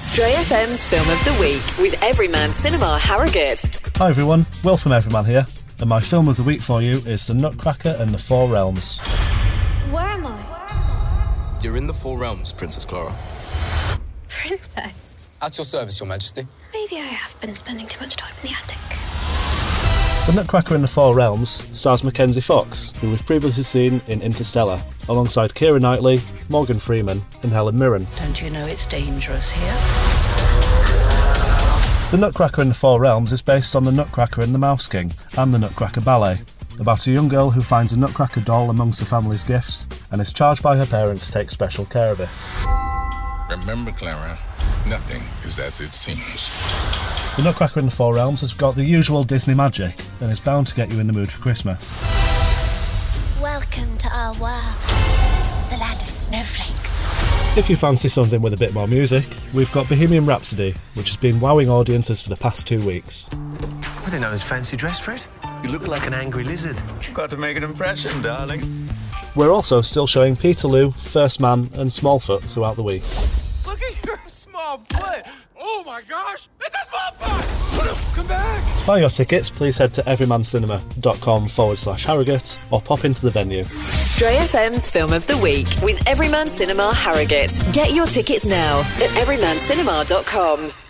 Stray FM's Film of the Week with Everyman Cinema Harrogate. Hi everyone, Will from Everyman here, and my film of the week for you is The Nutcracker and the Four Realms. Where am I? You're in the Four Realms, Princess Clara. Princess? At your service, Your Majesty. Maybe I have been spending too much time in the attic. The Nutcracker and the Four Realms stars Mackenzie Fox, who we've previously seen in Interstellar, alongside Keira Knightley, Morgan Freeman and Helen Mirren. Don't you know it's dangerous here? The Nutcracker and the Four Realms is based on The Nutcracker and the Mouse King and the Nutcracker Ballet, about a young girl who finds a Nutcracker doll amongst the family's gifts and is charged by her parents to take special care of it. Remember, Clara, nothing is as it seems. The Nutcracker and the Four Realms has got the usual Disney magic and is bound to get you in the mood for Christmas. Welcome to our world, the land of snowflakes. If you fancy something with a bit more music, we've got Bohemian Rhapsody, which has been wowing audiences for the past 2 weeks. I didn't know I was fancy dressed for it. You look like an angry lizard. Got to make an impression, darling. We're also still showing Peterloo, First Man and Smallfoot throughout the week. Look at your small foot. Oh my gosh, it's a small foot. Come back. To buy your tickets, please head to everymancinema.com/Harrogate or pop into the venue. Stray FM's Film of the Week with Everyman Cinema Harrogate. Get your tickets now at everymancinema.com.